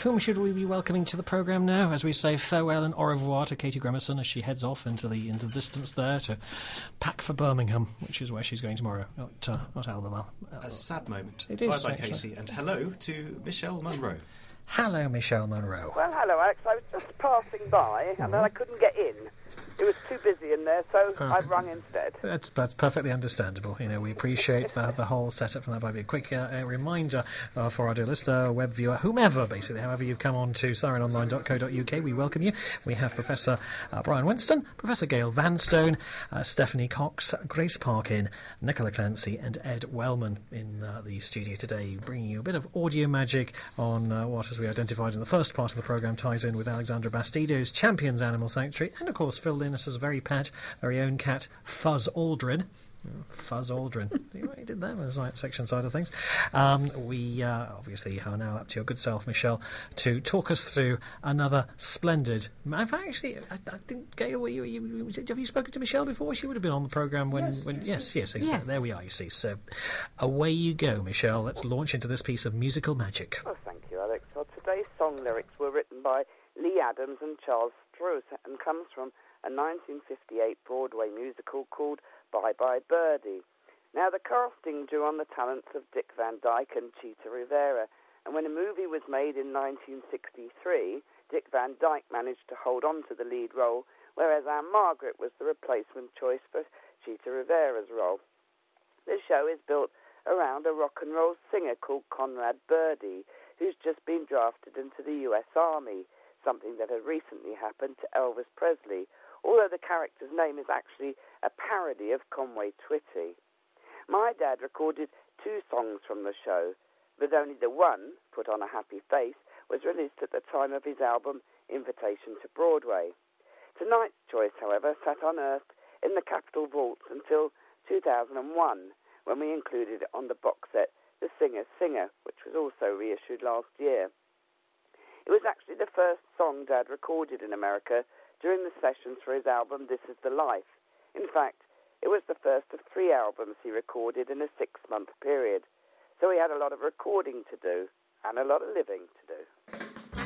Whom should we be welcoming to the programme now, as we say farewell and au revoir to Katie Grimmerson as she heads off into the distance there to pack for Birmingham, which is where she's going tomorrow, not Albemarle. A sad moment. It is. Bye-bye, Casey, and hello to Michelle Munro. Hello, Michelle Munro. Well, hello, Alex. I was just passing by, and then I couldn't get in. It was too busy in there, so I've rung instead. That's perfectly understandable. You know, we appreciate the whole setup from that. By a quick reminder for our dear listener, web viewer, whomever, basically, however you've come on to sirenonline.co.uk, we welcome you. We have Professor Brian Winston, Professor Gail Vanstone, Stephanie Cox, Grace Parkin, Nicola Clancy, and Ed Wellman in the studio today, bringing you a bit of audio magic on what, as we identified in the first part of the programme, ties in with Alexandra Bastido's Champions Animal Sanctuary, and of course filled in as his very own cat, Fuzz Aldrin. Fuzz Aldrin. You did that with the science fiction side of things. We obviously are now up to your good self, Michelle, to talk us through another splendid... I think, Gail, have you spoken to Michelle before? She would have been on the programme when... Yes, exactly. Yes. There we are, you see. So away you go, Michelle. Let's launch into this piece of musical magic. Oh, thank you, Alex. Well, today's song lyrics were written by Lee Adams and Charles Strouse and comes from a 1958 Broadway musical called Bye Bye Birdie. Now, the casting drew on the talents of Dick Van Dyke and Chita Rivera, and when a movie was made in 1963, Dick Van Dyke managed to hold on to the lead role, whereas Anne Margaret was the replacement choice for Chita Rivera's role. The show is built around a rock and roll singer called Conrad Birdie, who's just been drafted into the US Army, something that had recently happened to Elvis Presley, although the character's name is actually a parody of Conway Twitty. My dad recorded 2 songs from the show, but only the one, Put on a Happy Face, was released at the time of his album Invitation to Broadway. Tonight's choice, however, sat unearthed in the Capitol vaults until 2001, when we included it on the box set The Singer Singer, which was also reissued last year. It was actually the first song Dad recorded in America during the sessions for his album This Is the Life. In fact, it was the first of 3 albums he recorded in a 6-month period. So he had a lot of recording to do and a lot of living to do.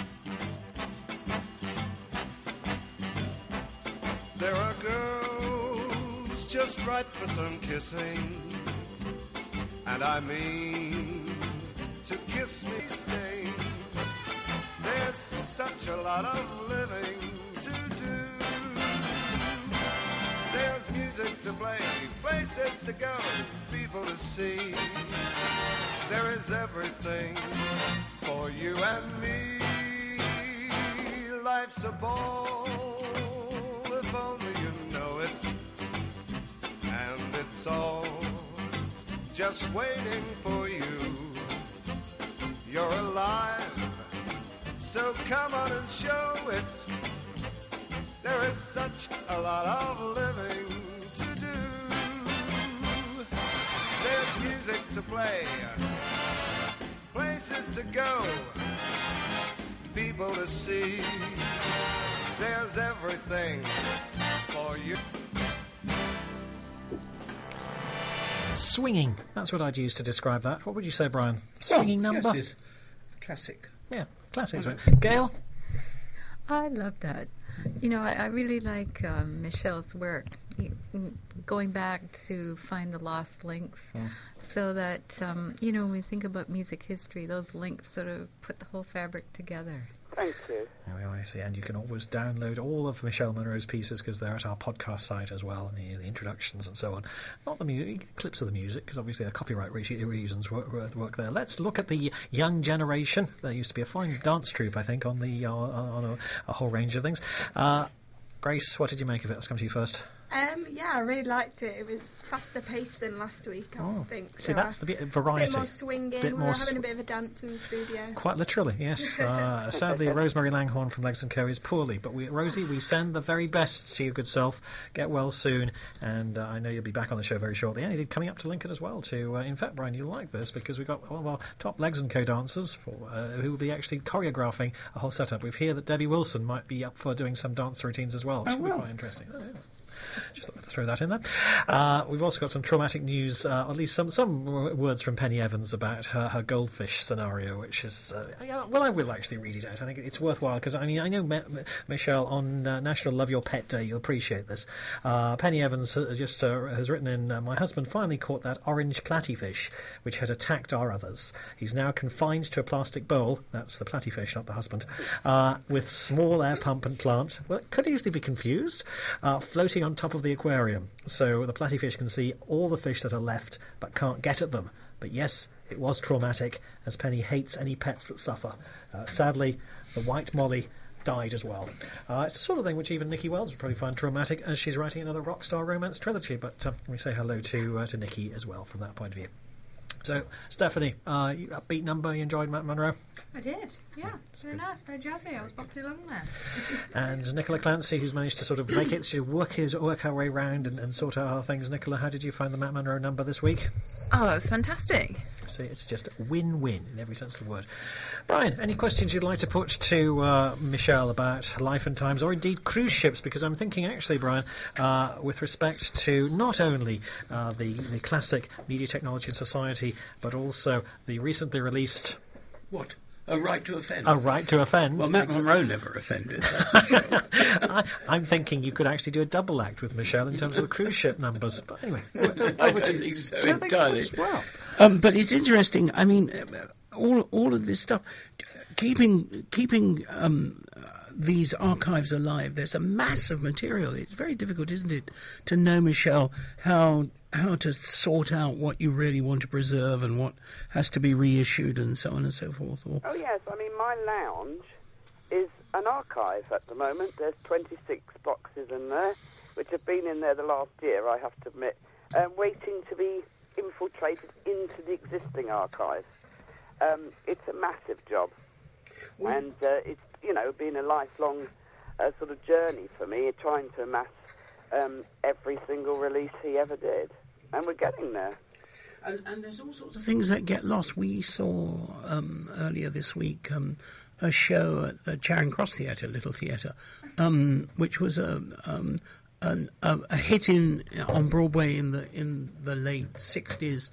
There are girls just ripe for some kissing, and I mean to kiss me stay. There's such a lot of living to do. There's music to play, places to go, people to see. There is everything for you and me. Life's a ball, if only you know it. And it's all just waiting for you. You're alive, so come on and show it. There is such a lot of living to do. There's music to play, places to go, people to see. There's everything for you. Swinging. That's what I'd use to describe that. What would you say, Brian? Swinging number? Yes, classic. Yeah, classic. Right? Gail? I love that. You know, I really like Michelle's work, going back to find the lost links, so that, you know, when we think about music history, those links sort of put the whole fabric together. Thank you. There we are, you see, and you can always download all of Michelle Munro's pieces because they're at our podcast site as well, and the introductions and so on. Not the music, clips of the music, because obviously the copyright reasons work there. Let's look at the young generation. There used to be a fine dance troupe, I think, on the on a whole range of things. Grace, what did you make of it? Let's come to you first. Yeah, I really liked it. It was faster paced than last week, I think. See, that's the variety. A bit more swinging. We're having a bit of a dance in the studio. Quite literally, yes. Sadly, Rosemary Langhorne from Legs & Co. is poorly. But Rosie, we send the very best to your good self. Get well soon. And I know you'll be back on the show very shortly. And indeed, coming up to Lincoln as well. In fact, Brian, you'll like this because we've got one of our top Legs & Co. dancers who will be actually choreographing a whole setup. We hear that Debbie Wilson might be up for doing some dance routines as well, which will be quite interesting. Just thought I'd throw that in there. We've also got some traumatic news, at least some words from Penny Evans about her goldfish scenario, which is, well, I will actually read it out. I think it's worthwhile because, I mean, I know, Michelle, on National Love Your Pet Day, you'll appreciate this. Penny Evans has written in, my husband finally caught that orange platyfish, which had attacked our others. He's now confined to a plastic bowl, that's the platyfish, not the husband, with small air pump and plant. Well, it could easily be confused, floating on top of the aquarium, so the platyfish can see all the fish that are left, but can't get at them. But yes, it was traumatic, as Penny hates any pets that suffer. Sadly, the white molly died as well. It's the sort of thing which even Nikki Wells would probably find traumatic, as she's writing another rockstar romance trilogy, but we say hello to Nikki as well from that point of view. So, Stephanie, upbeat number, you enjoyed Matt Monro? I did, yeah. It's very nice, very jazzy. I was bopping along there. And Nicola Clancy, who's managed to sort of make it, to work her way around and sort out our things. Nicola, how did you find the Matt Monro number this week? Oh, it was fantastic. See, it's just win-win in every sense of the word. Brian, any questions you'd like to put to Michelle about life and times, or indeed cruise ships? Because I'm thinking, actually, Brian, with respect to not only the classic Media Technology and Society, but also the recently released... What? A right to offend? A right to offend. Well, Matt Monro never offended, that's for sure. I'm thinking you could actually do a double act with Michelle in terms of the cruise ship numbers. But anyway... I don't think so entirely. Well. But it's interesting, I mean, all of this stuff, keeping these archives alive, there's a mass of material. It's very difficult, isn't it, to know, Michelle, how to sort out what you really want to preserve and what has to be reissued and so on and so forth. Oh, yes. I mean, my lounge is an archive at the moment. There's 26 boxes in there, which have been in there the last year, I have to admit, waiting to be infiltrated into the existing archive. It's a massive job. And it's, been a lifelong sort of journey for me, trying to amass every single release he ever did. And we're getting there. And there's all sorts of things that get lost. We saw earlier this week a show at the Charing Cross Theatre, Little Theatre, which was a hit on Broadway in the late 60s.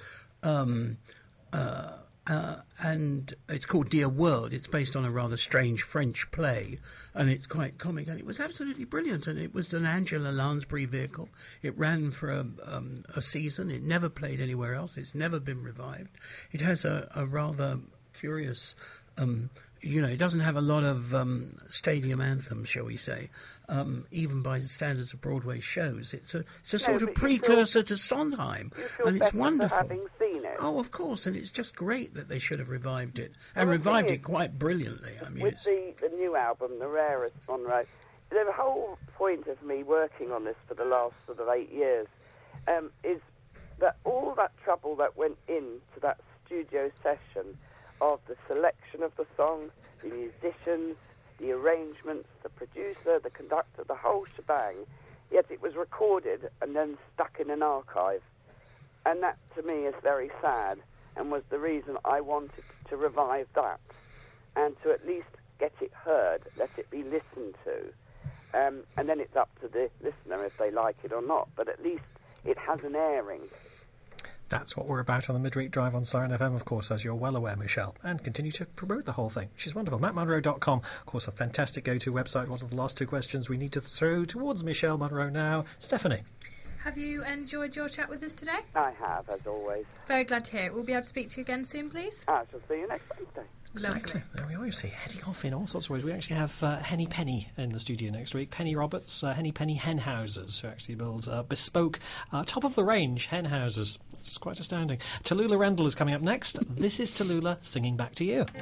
And it's called Dear World. It's based on a rather strange French play, and it's quite comic, and it was absolutely brilliant, and it was an Angela Lansbury vehicle. It ran for a season. It never played anywhere else. It's never been revived. It has a rather curious... it doesn't have a lot of stadium anthems, shall we say, even by the standards of Broadway shows. It's a sort of precursor to Sondheim, and it's wonderful. For having seen it. Oh, of course, and it's just great that they should have revived it, and revived it quite brilliantly. I mean, with the new album, The Rarest Monro, the whole point of me working on this for the last sort of 8 years is that all that trouble that went into that studio session of the selection of the songs, the musicians, the arrangements, the producer, the conductor, the whole shebang, yet it was recorded and then stuck in an archive. And that, to me, is very sad, and was the reason I wanted to revive that, and to at least get it heard, let it be listened to. And then it's up to the listener if they like it or not, but at least it has an airing. That's what we're about on the Midweek Drive on Siren FM, of course, as you're well aware, Michelle, and continue to promote the whole thing, which is wonderful. MattMonro.com, of course, a fantastic go-to website. One of the last two questions we need to throw towards Michelle Monro now. Stephanie. Have you enjoyed your chat with us today? I have, as always. Very glad to hear it. We'll be able to speak to you again soon, please. I shall see you next Wednesday. Exactly. There we are, you see, heading off in all sorts of ways. We actually have Henny Penny in the studio next week. Penny Roberts, Henny Penny Hen Houses, who actually builds bespoke, top-of-the-range hen houses. It's quite astounding. Tallulah Rendell is coming up next. This is Tallulah singing back to you.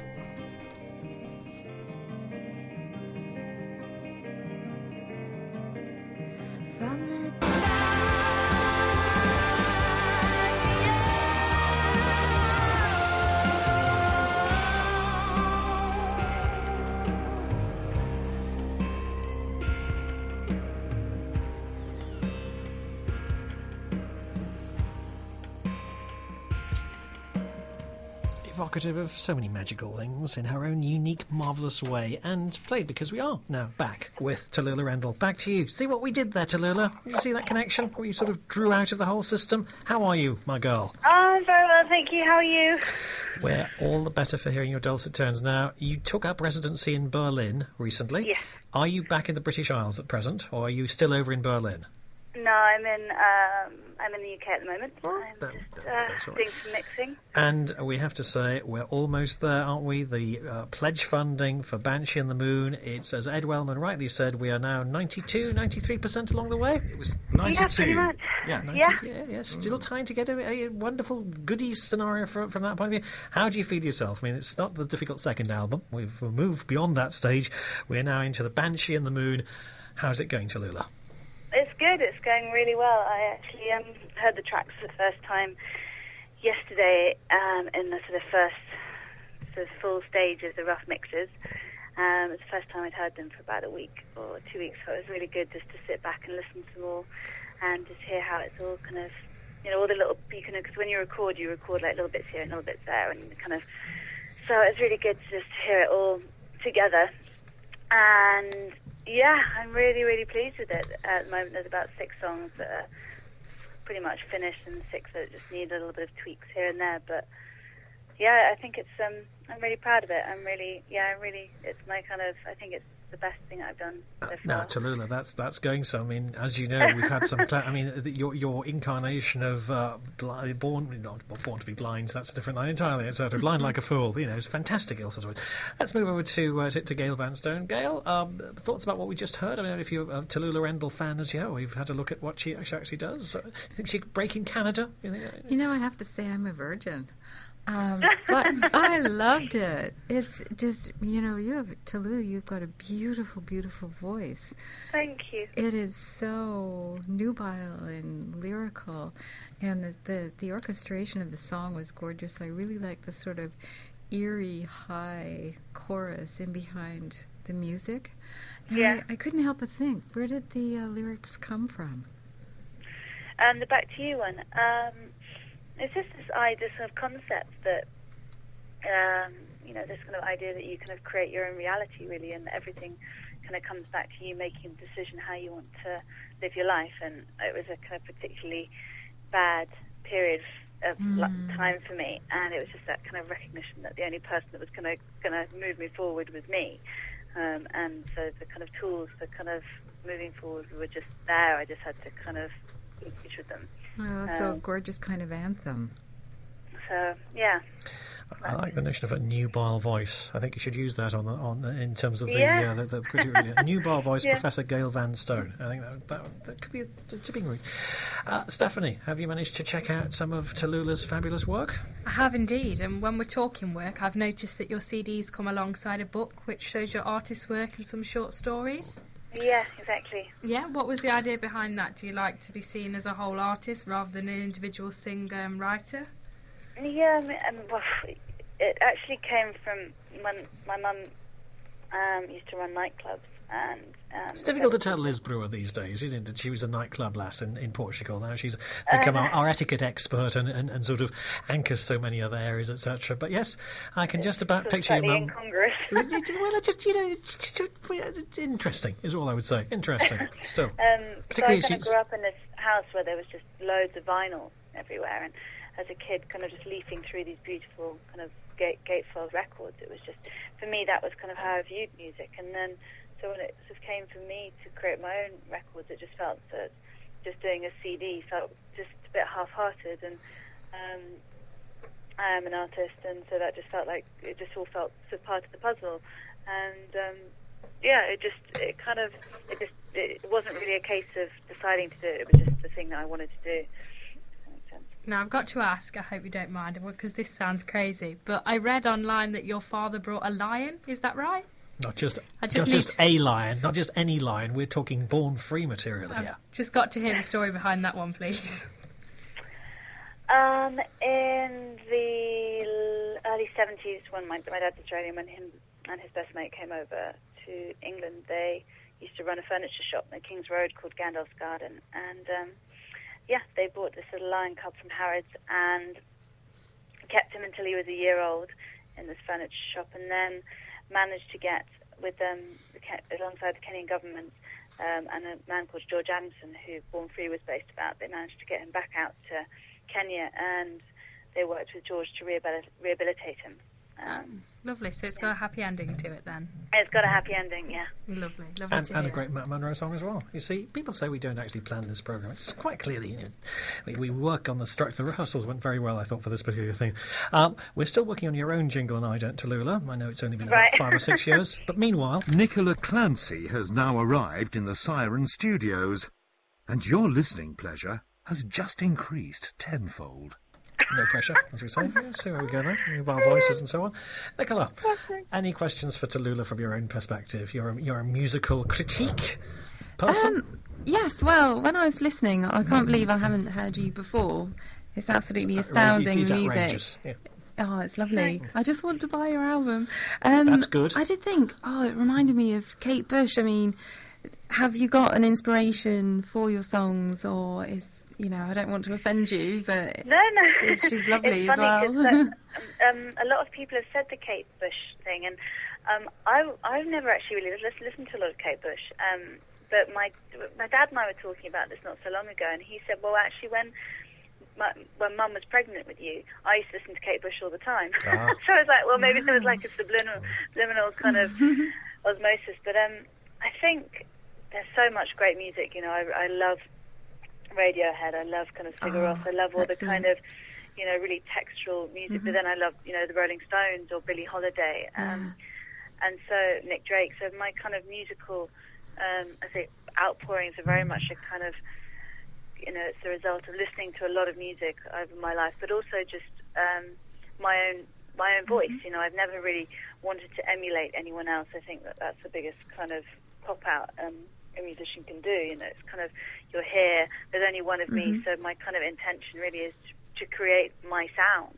From the evocative of so many magical things in her own unique, marvellous way, and played because we are now back with Tallulah Rendell. Back to you. See what we did there, Tallulah? You see that connection? What you sort of drew out of the whole system? How are you, my girl? I'm very well, thank you. How are you? We're all the better for hearing your dulcet tones. Now, you took up residency in Berlin recently. Yes. Are you back in the British Isles at present, or are you still over in Berlin? No, I'm in the UK at the moment. I'm that's all right. doing some mixing. And we have to say, we're almost there, aren't we? The pledge funding for Banshee and the Moon, it's, as Ed Wellman rightly said, we are now 93% along the way. It was 92. Yeah, pretty much. Yeah. 90, yeah. Still trying to get a wonderful goodies scenario from that point of view. How do you feel yourself? I mean, it's not the difficult second album. We've moved beyond that stage. We're now into the Banshee and the Moon. How's it going, Tallulah? It's good. It's going really well. I actually heard the tracks for the first time yesterday in the sort of first sort of full stage of the rough mixes. It's the first time I'd heard them for about a week or 2 weeks, so it was really good just to sit back and listen some more and just hear how it's all kind of, all the little, because when you record like little bits here and little bits there, and kind of, so it's really good to just hear it all together. And yeah, I'm really, really pleased with it. At the moment, there's about 6 songs that are pretty much finished and 6 that just need a little bit of tweaks here and there. But yeah, I think it's, I'm really proud of it. It's my kind of, I think it's the best thing I've done so far. Now, Tallulah, that's going so. I mean, as you know, we've had some. Your incarnation of born to be blind. That's a different line entirely. It's sort of blind like a fool. It's fantastic, Ilse. Let's move over to Gail Vanstone. Gail, thoughts about what we just heard? I mean, if you're a Tallulah Rendell fan as you, we've had a look at what she actually does. You think she could break in Canada? I have to say I'm a virgin. But I loved it. It's just, you have, Tallulah, you've got a beautiful, beautiful voice. Thank you. It is so nubile and lyrical, and the orchestration of the song was gorgeous. I really like the sort of eerie, high chorus in behind the music. And yeah. I couldn't help but think, where did the lyrics come from? The Back to You one. It's just this sort of concept that, this kind of idea that you kind of create your own reality, really, and everything kind of comes back to you making the decision how you want to live your life. And it was a kind of particularly bad period of time for me, and it was just that kind of recognition that the only person that was going to move me forward was me. And so the kind of tools for kind of moving forward were just there. I just had to kind of engage with them. Oh, so a gorgeous kind of anthem. So, yeah. I like the notion of a nubile voice. I think you should use that in terms of the criteria. Nubile voice, yeah. Professor Gail Vanstone. I think that could be a tipping point. Stephanie, have you managed to check out some of Tallulah's fabulous work? I have indeed, and when we're talking work, I've noticed that your CDs come alongside a book which shows your artist's work and some short stories. Yeah, exactly. Yeah, what was the idea behind that? Do you like to be seen as a whole artist rather than an individual singer and writer? Yeah, it actually came from when my mum used to run nightclubs. And it's difficult to tell Liz Brewer these days, isn't it? She was a nightclub lass in Portugal. Now she's become our etiquette expert and sort of anchors so many other areas, etc. But yes, I can just about picture your mum. Incongruous. Well, it's interesting, is all I would say. Interesting, still. So I kind of grew up in this house where there was just loads of vinyl everywhere, and as a kid, kind of just leafing through these beautiful kind of gatefold records. It was just, for me, that was kind of how I viewed music, and then. So when it sort of came for me to create my own records, it just felt that just doing a CD felt just a bit half-hearted, and I am an artist, and so that just felt like it just all felt sort of part of the puzzle, and it wasn't really a case of deciding to do it. It was just the thing that I wanted to do. Now, I've got to ask, I hope you don't mind, because this sounds crazy, but I read online that your father brought a lion. Is that right? Not just a lion, not just any lion. We're talking born free material here. Just got to hear the story behind that one, please. In the early 70s, when my dad's Australian, when him and his best mate came over to England, they used to run a furniture shop in the King's Road called Gandalf's Garden, and they bought this little lion cub from Harrods, and kept him until he was a year old in this furniture shop, and then managed to get with alongside the Kenyan government and a man called George Adamson, who Born Free was based about. They managed to get him back out to Kenya, and they worked with George to rehabilitate him. Lovely. So it's got a happy ending to it then. It's got a happy ending, yeah. Lovely. And a great Matt Monro song as well. You see, people say we don't actually plan this programme. It's quite clearly, we work on the structure. The rehearsals went very well, I thought, for this particular thing. We're still working on your own jingle and ident, Tallulah. I know it's only been about 5 or 6 years, but meanwhile... Nicola Clancy has now arrived in the Siren Studios, and your listening pleasure has just increased tenfold. No pressure, as we say. Let's see where we go then. With our voices and so on. Nicola, any questions for Tallulah from your own perspective? You're a musical critique person? Yes, well, when I was listening, I can't believe I haven't heard you before. It's absolutely astounding music. Yeah. Oh, it's lovely. I just want to buy your album. That's good. I did think, it reminded me of Kate Bush. I mean, have you got an inspiration for your songs, or is... I don't want to offend you, but no, she's lovely as well. A lot of people have said the Kate Bush thing, and I've never actually really listened to a lot of Kate Bush. But my dad and I were talking about this not so long ago, and he said, well, actually, when Mum was pregnant with you, I used to listen to Kate Bush all the time. So I was like, well, maybe there was like a subliminal kind of osmosis. But I think there's so much great music. I love Radiohead, I love kind of Sigur Rós, I love all the kind of, really textural music, but then I love, the Rolling Stones or Billie Holiday, and so Nick Drake. So my kind of musical, I think, outpourings are very much a kind of, it's the result of listening to a lot of music over my life, but also just my own voice. I've never really wanted to emulate anyone else. I think that's the biggest kind of pop out a musician can do. It's kind of, you're here, there's only one of me, so my kind of intention really is to create my sound,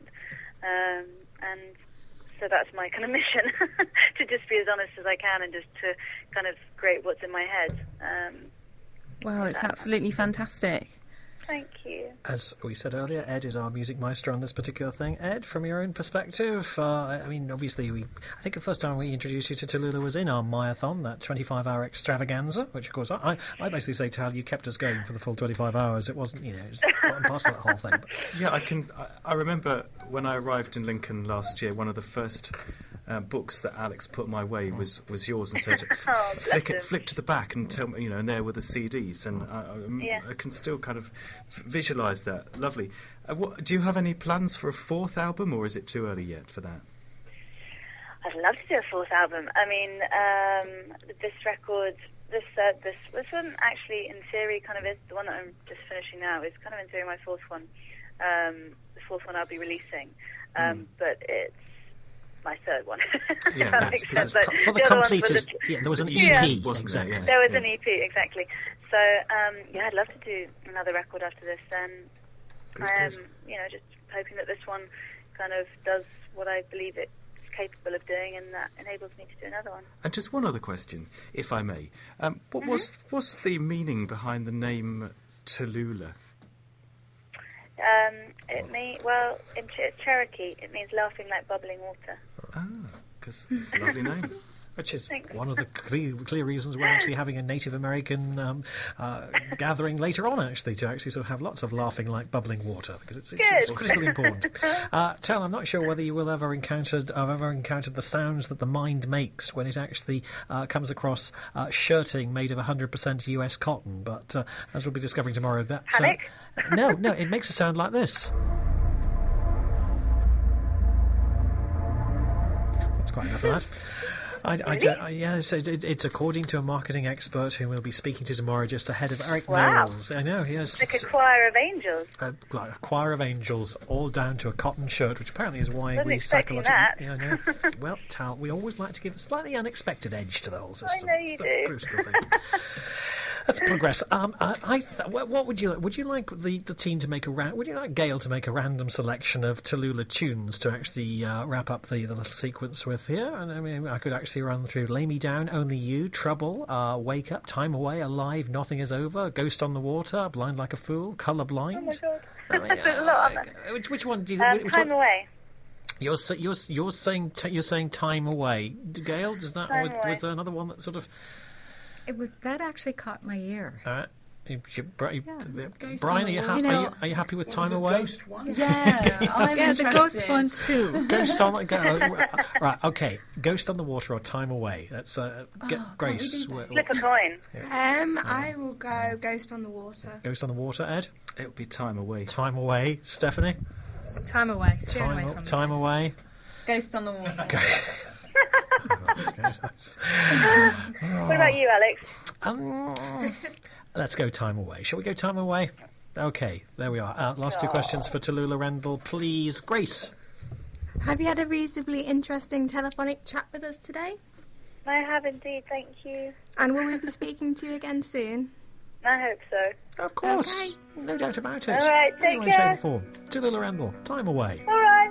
and so that's my kind of mission, to just be as honest as I can and just to kind of create what's in my head. Well, it's absolutely fantastic. Thank you. As we said earlier, Ed is our music maestro on this particular thing. Ed, from your own perspective, obviously, I think the first time we introduced you to Tallulah was in our Mayathon, that 25-hour extravaganza, which, of course, I basically say, Tal, you kept us going for the full 25 hours. It wasn't, it was part and parcel of that whole thing. Yeah, I remember when I arrived in Lincoln last year, one of the first books that Alex put my way was yours, and said, flick to the back and tell me, and there were the CDs, and I can still kind of visualise that. Lovely. Do you have any plans for a fourth album, or is it too early yet for that? I'd love to do a fourth album. I mean, this record, this one actually, in theory, kind of is the one that I'm just finishing now. Is kind of in theory my fourth one. The fourth one I'll be releasing, but it's my third one. Yeah, for the completest. There was an EP, wasn't there? Yeah. There was an EP, exactly. So I'd love to do another record after this. And I am, just hoping that this one kind of does what I believe it's capable of doing, and that enables me to do another one. And just one other question, if I may. What's the meaning behind the name Tallulah? It's Cherokee. It means laughing like bubbling water. Because it's a lovely name. Which is one of the clear reasons we're actually having a Native American gathering later on, actually, to actually sort of have lots of laughing like bubbling water, because it's critically important. Tal, I'm not sure whether you will ever encountered the sounds that the mind makes when it actually comes across shirting made of 100% US cotton, but as we'll be discovering tomorrow, that no, it makes a sound like this. That's quite enough of that. Yes, it's according to a marketing expert who we'll be speaking to tomorrow, just ahead of Eric Knowles. I know, yes. Like a choir of angels. Like a choir of angels, all down to a cotton shirt, which apparently is why we psychologically... Yeah, I know. Well, Tal, we always like to give a slightly unexpected edge to the whole system. I know you do. Crucial thing. Let's progress. What would you like? Would you like the team to make would you like Gail to make a random selection of Tallulah tunes to actually wrap up the little sequence with here? And I mean, I could actually run through "Lay Me Down," "Only You," "Trouble," "Wake Up," "Time Away," "Alive," "Nothing Is Over," "Ghost on the Water," "Blind Like a Fool," "Colorblind." Oh my God! I mean, There's a lot on that. Which one do you think? Time Away. You're saying Time Away, Gail. Does that? Time Or Away. was there another one that sort of? It was that actually caught my ear. Brian, are you happy with Time Away? Ghost one? Yeah, I'm Yeah, the ghost interested. one too. Ghost on right, okay. Ghost on the Water or Time Away. Let's get Grace. Flip a coin. I will go Ghost on the Water. Ghost on the Water, Ed. It would be Time Away. Time Away, Stephanie. Time away. Steer away from Time the Away. Ghost on the Water. What about you, Alex? Let's go Time Away. Shall we go Time Away? Okay, there we are. Last two questions for Tallulah Randall, please. Grace. Have you had a reasonably interesting telephonic chat with us today? I have indeed, thank you. And will we be speaking to you again soon? I hope so. Of course. Okay. No doubt about it. All right, take Anyway, care. shape, or form. Tallulah Randall, Time Away. All right.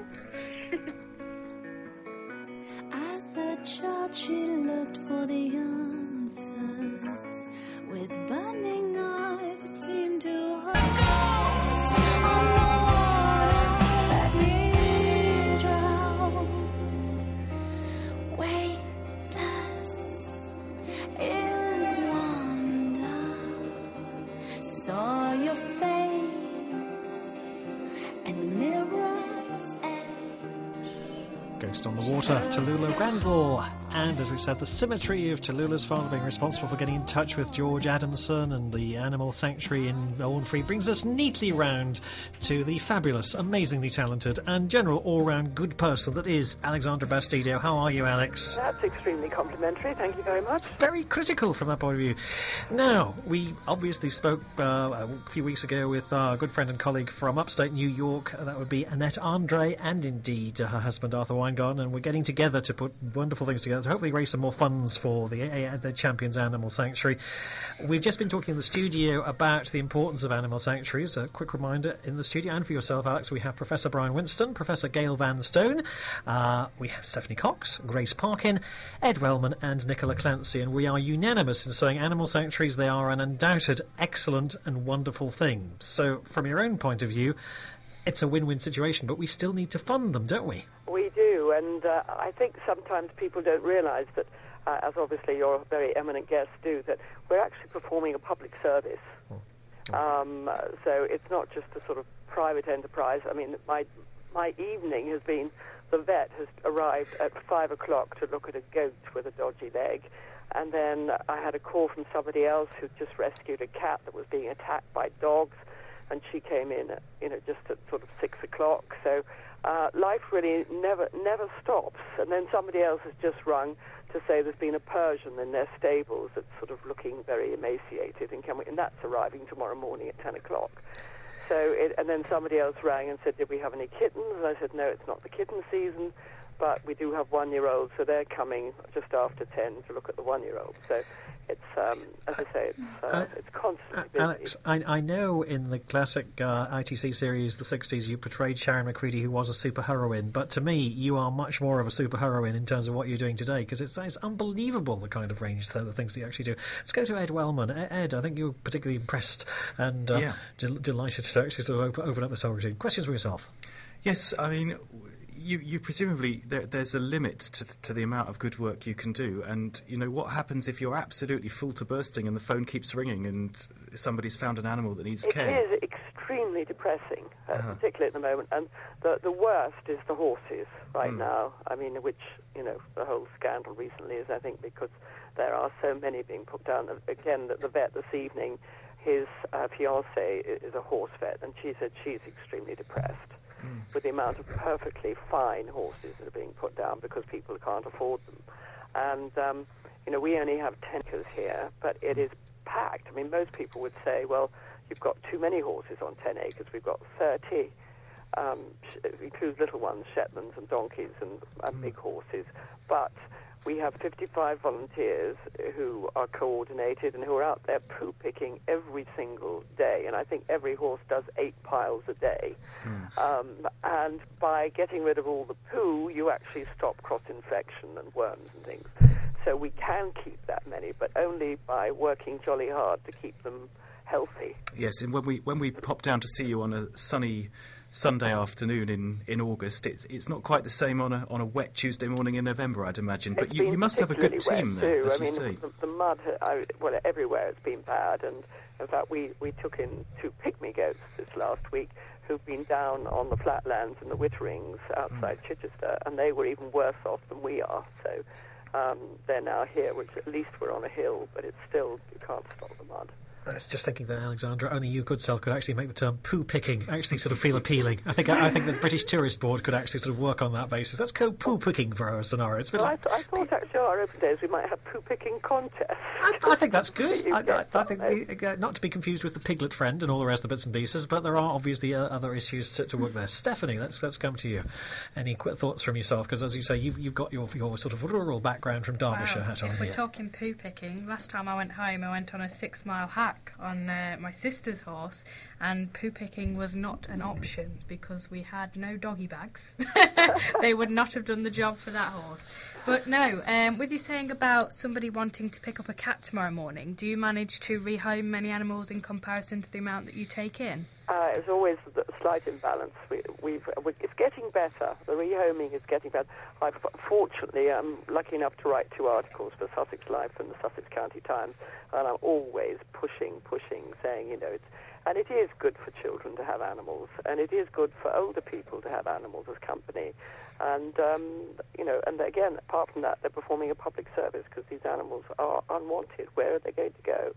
As a child, she looked for the answers. With burning eyes, it seemed to her ghost on the water. Let me drown, weightless in wonder. Saw your face in the mirror's edge. Ghost on the Water, Tallulah Randall. And as we said, the symmetry of Tallulah's father being responsible for getting in touch with George Adamson and the animal sanctuary in Owenfree brings us neatly round to the fabulous, amazingly talented and general all-round good person that is Alexandra Bastidio. How are you, Alex? That's extremely complimentary. Thank you very much. Very critical from that point of view. Now, we obviously spoke a few weeks ago with our good friend and colleague from upstate New York. That would be Annette Andre and indeed her husband Arthur Weingarten, and we're getting together to put wonderful things together to hopefully raise some more funds for the Champions Animal Sanctuary. We've just been talking in the studio about the importance of animal sanctuaries. A quick reminder, in the studio and for yourself, Alex, we have Professor Brian Winston, Professor Gail Van Stone, we have Stephanie Cox, Grace Parkin, Ed Wellman and Nicola Clancy, and we are unanimous in saying animal sanctuaries, they are an undoubted, excellent and wonderful thing. So from your own point of view, it's a win-win situation, but we still need to fund them, don't we? We do, and I think sometimes people don't realise that, as obviously your very eminent guests do, that we're actually performing a public service. So it's not just a sort of private enterprise. I mean, my evening has been, the vet has arrived at 5 o'clock to look at a goat with a dodgy leg, and then I had a call from somebody else who just rescued a cat that was being attacked by dogs, and she came in at, just at sort of 6 o'clock. So life really never stops. And then somebody else has just rung to say there's been a Persian in their stables that's sort of looking very emaciated, and that's arriving tomorrow morning at 10 o'clock. So, and then somebody else rang and said, did we have any kittens? And I said, no, it's not the kitten season, but we do have 1-year-olds, so they're coming just after 10 to look at the 1-year-old. So it's, as I say, it's constantly busy. Alex, I know in the classic ITC series, the 60s, you portrayed Sharon McCready, who was a superheroine, but to me, you are much more of a superheroine in terms of what you're doing today, because it's unbelievable the kind of range, the things that you actually do. Let's go to Ed Wellman. Ed, I think you were particularly impressed and delighted to actually sort of open up this whole routine. Questions for yourself? Yes, I mean, you presumably there's a limit to the amount of good work you can do, and what happens if you're absolutely full to bursting and the phone keeps ringing and somebody's found an animal that needs care? It is extremely depressing, particularly at the moment, and the worst is the horses right now. I mean, which the whole scandal recently is, I think, because there are so many being put down. Again, the vet this evening, his fiancée is a horse vet, and she said she's extremely depressed with the amount of perfectly fine horses that are being put down because people can't afford them. And, we only have 10 acres here, but it is packed. I mean, most people would say, well, you've got too many horses on 10 acres. We've got 30, includes little ones, Shetlands and donkeys and big horses. But we have 55 volunteers who are coordinated and who are out there poo picking every single day. And I think every horse does 8 piles a day. And by getting rid of all the poo, you actually stop cross-infection and worms and things. So we can keep that many, but only by working jolly hard to keep them healthy. Yes, and when we pop down to see you on a sunny Sunday afternoon in August. It's not quite the same on a wet Tuesday morning in November, I'd imagine. But you must have a good team there, as you say. The mud, everywhere it's been bad, and in fact we took in 2 pygmy goats this last week who've been down on the flatlands and the Witterings outside Chichester, and they were even worse off than we are. So they're now here, which at least we're on a hill, but it's still, you can't stop the mud. I was just thinking that, Alexandra, only you, good self, could actually make the term poo picking actually sort of feel appealing. I think the British Tourist Board could actually sort of work on that basis. Let's go poo picking for our scenario. It's a bit I thought actually our open days we might have poo picking contests. I think that's good. I think not to be confused with the piglet friend and all the rest of the bits and pieces, but there are obviously other issues to work there. Stephanie, let's come to you. Any quick thoughts from yourself? Because as you say, you've got your sort of rural background from Derbyshire hat on here. If we're here. talking poo picking, last time I went home, I went on a 6-mile hack on my sister's horse, and poo picking was not an option because we had no doggy bags. They would not have done the job for that horse. But no, with you saying about somebody wanting to pick up a cat tomorrow morning, do you manage to rehome many animals in comparison to the amount that you take in? It's always a slight imbalance. It's getting better. The rehoming is getting better. Fortunately, I'm lucky enough to write 2 articles for Sussex Life and the Sussex County Times, and I'm always pushing, saying, and it is good for children to have animals, and it is good for older people to have animals as company. And, and again, apart from that, they're performing a public service because these animals are unwanted. Where are they going to go?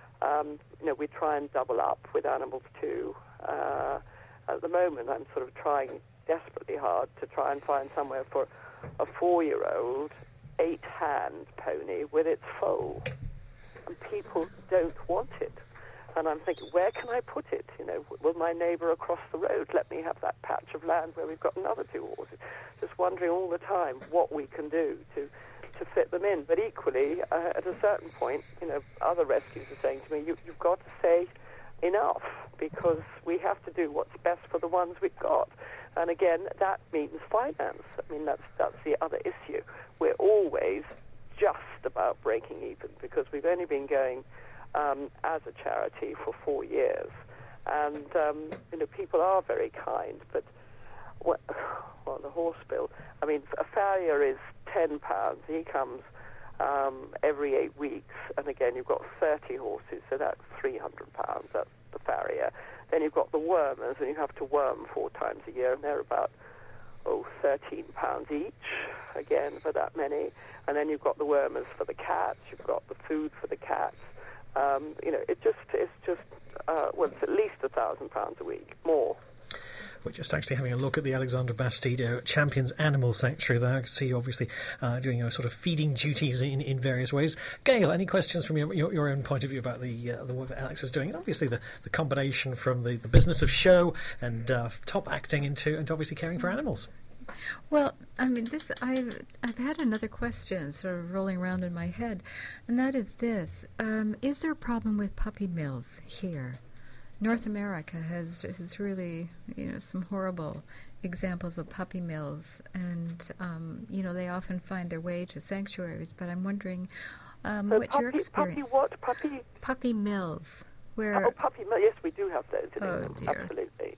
We try and double up with animals too. At the moment, I'm sort of trying desperately hard to try and find somewhere for a 4-year-old 8-hand pony with its foal. And people don't want it. And I'm thinking, where can I put it? Will my neighbour across the road let me have that patch of land where we've got another 2 horses? Just wondering all the time what we can do to fit them in. But equally, at a certain point, other rescues are saying to me, you've got to say enough, because we have to do what's best for the ones we've got. And again, that means finance. I mean, that's the other issue. We're always just about breaking even, because we've only been going as a charity for 4 years. And, people are very kind, but the horse bill, I mean, a farrier is £10. He comes every 8 weeks, and again, you've got 30 horses, so that's £300. That's the farrier. Then you've got the wormers, and you have to worm 4 times a year, and they're about £13 each, again, for that many. And then you've got the wormers for the cats, you've got the food for the cats. It's at least £1,000 a week, more. We're just actually having a look at the Alexandra Bastide Champions Animal Sanctuary there. I can see you obviously doing your sort of feeding duties in various ways. Gail, any questions from your own point of view about the work that Alex is doing? And obviously the combination from the business of show and top acting into obviously caring for animals. Well, I mean, I've had another question sort of rolling around in my head, and that is this. Is there a problem with puppy mills here? North America has really, some horrible examples of puppy mills, and, they often find their way to sanctuaries, but I'm wondering what's your experience? Puppy mills. Where... Oh, puppy mills, yes, we do have those in England, dear. Absolutely.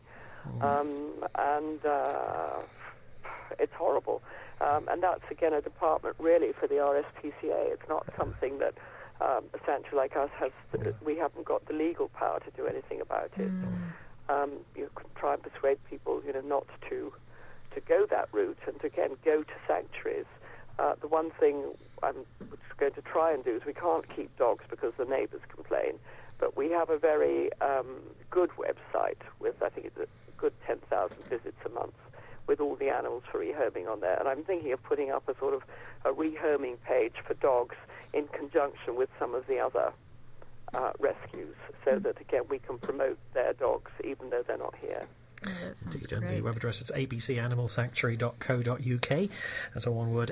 It's horrible. And that's, again, a department really for the RSPCA. It's not something that a sanctuary like us has. We haven't got the legal power to do anything about it. You can try and persuade people, not to go that route, and to, again, go to sanctuaries. The one thing I'm going to try and do is we can't keep dogs because the neighbours complain, but we have a very good website with, I think it's a good 10,000 visits a month, with all the animals for rehoming on there. And I'm thinking of putting up a sort of a rehoming page for dogs in conjunction with some of the other rescues, so that, again, we can promote their dogs even though they're not here. Oh, that sounds great. great. The web address is abcanimalsanctuary.co.uk. That's all one word,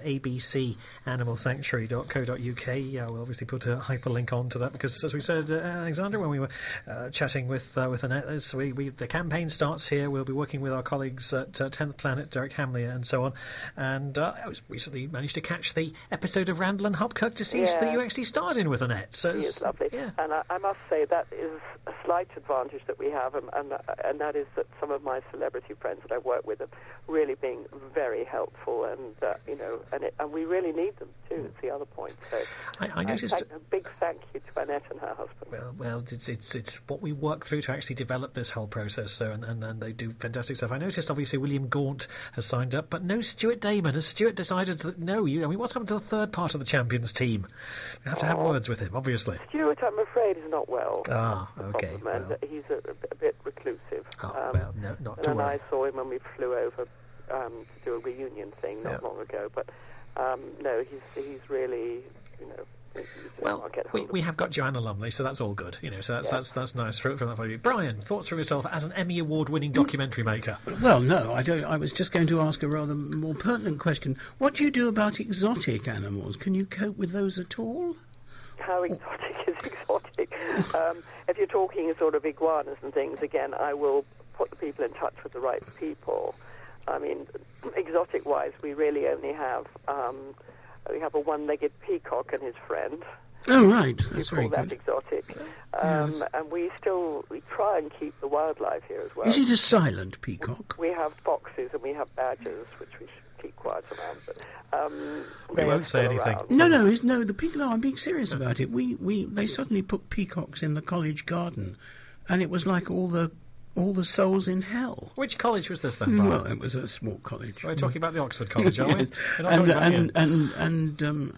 abcanimalsanctuary.co.uk. We'll obviously put a hyperlink onto that because, as we said, Alexander, when we were chatting with Annette, the campaign starts here. We'll be working with our colleagues at 10th Planet, Derek Hamley, and so on. And I was recently managed to catch the episode of Randall and Hopkirk Deceased that you actually starred in with Annette. So it's lovely. Yeah. And I must say that is a slight advantage that we have, and that is that some of of my celebrity friends that I've worked with have really been very helpful, and and we really need them too. It's the other point. So I noticed a big thank you to Annette and her husband. Well, it's what we work through to actually develop this whole process. So and they do fantastic stuff. I noticed obviously William Gaunt has signed up, but no Stuart Damon. Has Stuart decided that no? What's happened to the third part of the Champions team? We have to have words with him, obviously. Stuart, I'm afraid, is not well. Okay. And he's a bit reclusive. No, not to and worry. I saw him when we flew over to do a reunion thing not long ago. But no, he's really, Well, we have got Joanna Lumley, so that's all good. So that's nice from that point of view. Brian, thoughts from yourself as an Emmy Award-winning documentary maker? Well, no, I don't. I was just going to ask a rather more pertinent question. What do you do about exotic animals? Can you cope with those at all? How exotic is exotic? If you're talking sort of iguanas and things, again, I will put the people in touch with the right people. I mean, exotic-wise, we really only have we have a one-legged peacock and his friend. Oh, right. That's very good. good. Exotic. Yes. And we try and keep the wildlife here as well. Is it a silent peacock? We have foxes and we have badgers, which we should keep quiet around. But we won't say anything. Around. No, the peacock. No, I'm being serious about it. They suddenly put peacocks in the college garden, and it was like all the souls in hell. Which college was this then, Brian? Well, it was a small college. We're talking about the Oxford College, aren't we? Yes. And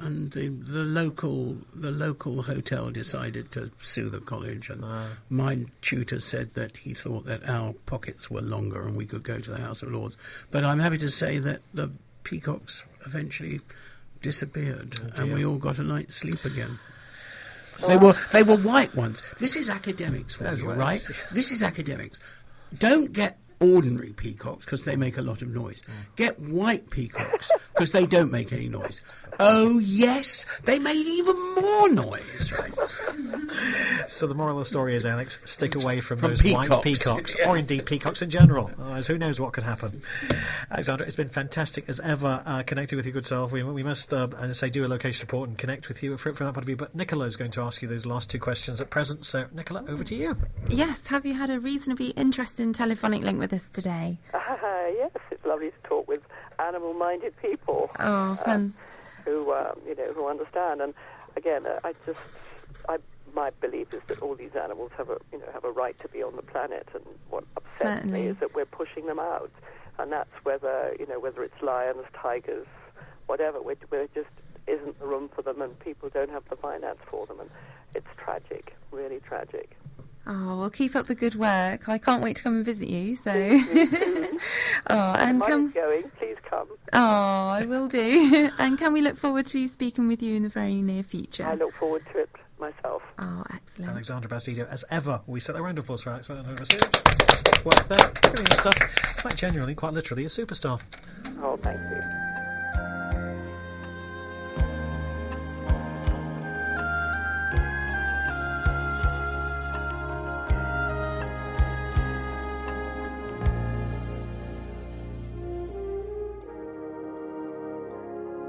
the local hotel decided to sue the college, and my tutor said that he thought that our pockets were longer and we could go to the House of Lords. But I'm happy to say that the peacocks eventually disappeared, and we all got a night's sleep again. They were white ones. This is academics for you, right? This is academics. Don't get ordinary peacocks because they make a lot of noise. Get white peacocks because they don't make any noise. Oh, yes, they made even more noise, right? So the moral of the story is, Alex, stick away from those peacocks. white peacocks, or indeed peacocks in general. Otherwise, who knows what could happen. Alexandra, it's been fantastic as ever connecting with you, good self. We must, say, do a location report and connect with you from that point of view. But Nicola is going to ask you those last two questions at present. So, Nicola, over to you. Yes, have you had a reasonably interesting telephonic link with us today? Yes, it's lovely to talk with animal-minded people. Oh, fun. Who understand. And again, my belief is that all these animals have a right to be on the planet. And what upsets me is that we're pushing them out. And that's whether it's lions, tigers, whatever. We're just isn't the room for them, and people don't have the finance for them, and it's tragic, really tragic. Oh, well, keep up the good work. I can't wait to come and visit you. So, and going, please come. Oh, I will do. And can we look forward to speaking with you in the very near future? I look forward to it myself. Oh, excellent. Alexandra Bastido, as ever, we set a round of applause for Alexandra Bastido. Work there, brilliant stuff. Quite genuinely, quite literally, a superstar. Oh, thank you.